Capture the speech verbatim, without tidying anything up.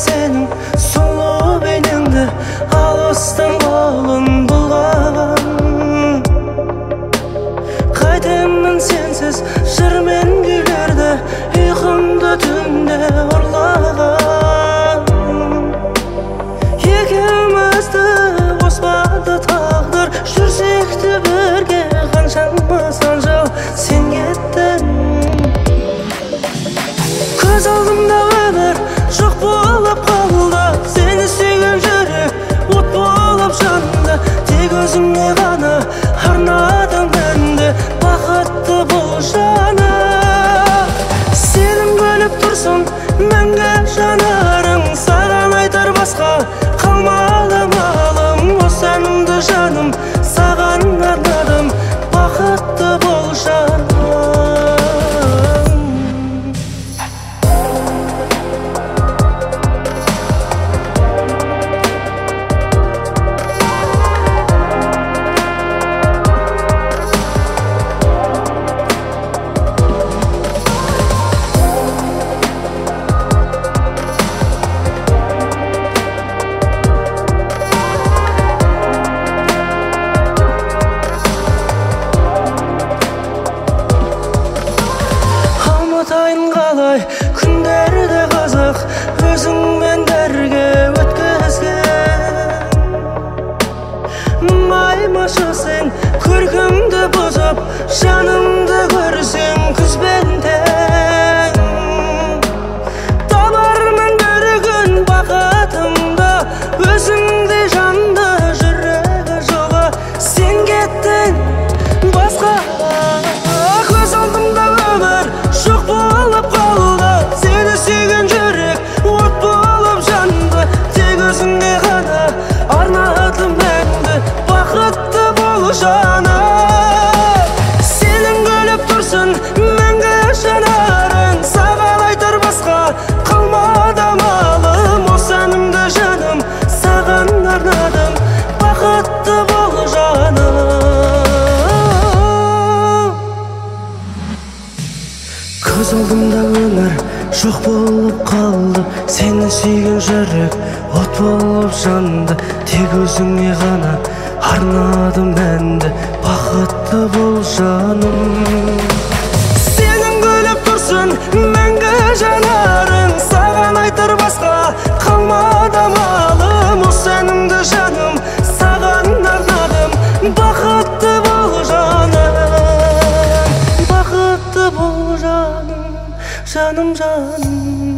сенің сұлу бейнеңді, алыстан қолын бұлғаған. Қайтемін сенсіз жыр мен күйлерді, ұйқымды түнде ұрлаған. Екеумізді қоспады тағдыр, жүрсек те бірге қаншама сан жыл сен кеттің. Көз алдымда өмір жоқ болып қалды, сені сүйген жүрек от болып жанды. Тек өзіңе ғана арнадым әнді, бақытты бол жаны. Сенің күліп тұрсын мәңгі жанарың, саған айтар басқа қалмады малым. Осы әнімді жаным саған арнадым, бақытты бол жаным. Ұмытайын қалай күндерді қызық, өзіңмен бірге өткізген. Маймашы сен көркімді бұзып, жанымды көрсең күзбен тең. Табармын бір күн бақытымды, өзіңде жанды жүрегі жылы сен кеттің басқа. Көз алдымда өмір жоқ болып қалды, сені сүйген жүрек от болып жанды. Тек өзіңе ғана арнадым әнді, бақытты бол жаным. Сенің күліп тұрсын мәңгі жанарың, саған айтар басқа қалмады малым. Осы әнімді жаным саған арнадым, бақытты бол жаным. Көз алдымда өмір жоқ болып қалды, сені сүйген жүрек от болып жанды. Тек өзіңе ғана арнадым әнді, бақытты бол жаным. Сенің күліп тұрсын мәңгі жанарың, саған айтар басқа қалмады малым. Осы әнімді жаным саған арнадым, бақытты бол жаным. Бақытты бол жаным, жаным жаным.